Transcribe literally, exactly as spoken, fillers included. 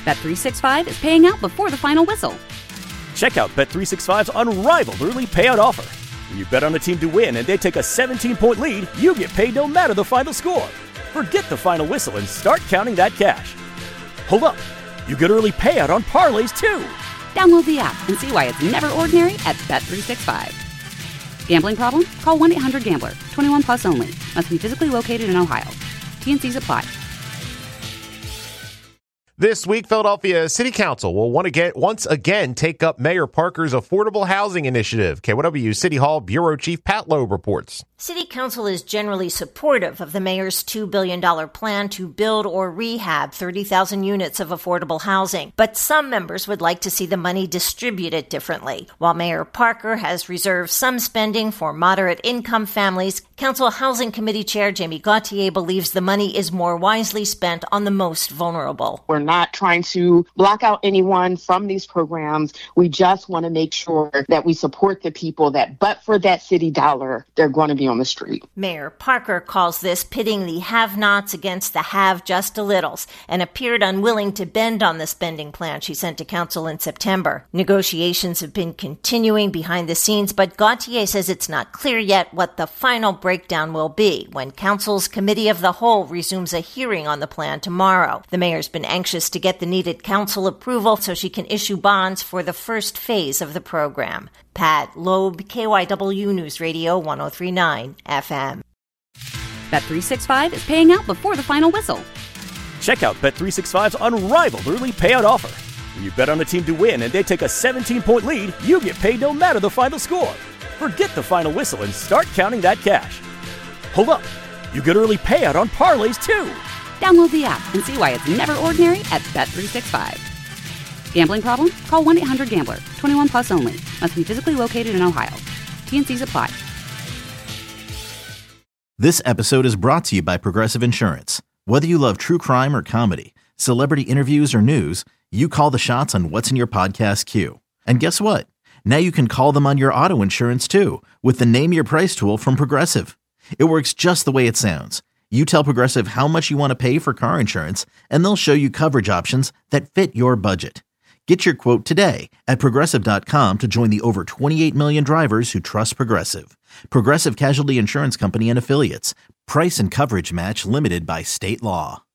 Bet three sixty-five is paying out before the final whistle. Check out Bet three sixty-five's unrivaled early payout offer. When you bet on a team to win and they take a seventeen-point lead, you get paid no matter the final score. Forget the final whistle and start counting that cash. Hold up. You get early payout on parlays, too. Download the app and see why it's never ordinary at Bet three sixty-five. Gambling problem? Call one eight hundred gambler. twenty-one plus only. Must be physically located in Ohio. T N Cs apply. This week, Philadelphia City Council will want to get, once again take up Mayor Parker's affordable housing initiative. K Y W City Hall Bureau Chief Pat Loeb reports. City Council is generally supportive of the mayor's two billion dollars plan to build or rehab thirty thousand units of affordable housing. But some members would like to see the money distributed differently. While Mayor Parker has reserved some spending for moderate income families, Council Housing Committee Chair Jamie Gauthier believes the money is more wisely spent on the most vulnerable. We're not trying to block out anyone from these programs. We just want to make sure that we support the people that, but for that city dollar, they're going to be on the street. Mayor Parker calls this pitting the have-nots against the have-just-a-littles and appeared unwilling to bend on the spending plan she sent to council in September. Negotiations have been continuing behind the scenes, but Gauthier says it's not clear yet what the final breakdown will be when council's Committee of the Whole resumes a hearing on the plan tomorrow. The mayor's been anxious to get the needed council approval so she can issue bonds for the first phase of the program. Pat Loeb, K Y W News Radio one oh three point nine F M. Bet three sixty-five is paying out before the final whistle. Check out Bet three sixty-five's unrivaled early payout offer. When you bet on a team to win and they take a seventeen-point lead, you get paid no matter the final score. Forget the final whistle and start counting that cash. Hold up. You get early payout on parlays, too. Download the app and see why it's never ordinary at Bet three sixty-five. Gambling problem? Call one eight hundred gambler. twenty-one plus only. Must be physically located in Ohio. T N Cs apply. This episode is brought to you by Progressive Insurance. Whether you love true crime or comedy, celebrity interviews or news, you call the shots on what's in your podcast queue. And guess what? Now you can call them on your auto insurance too with the Name Your Price tool from Progressive. It works just the way it sounds. You tell Progressive how much you want to pay for car insurance, and they'll show you coverage options that fit your budget. Get your quote today at Progressive dot com to join the over twenty-eight million drivers who trust Progressive. Progressive Casualty Insurance Company and Affiliates. Price and coverage match limited by state law.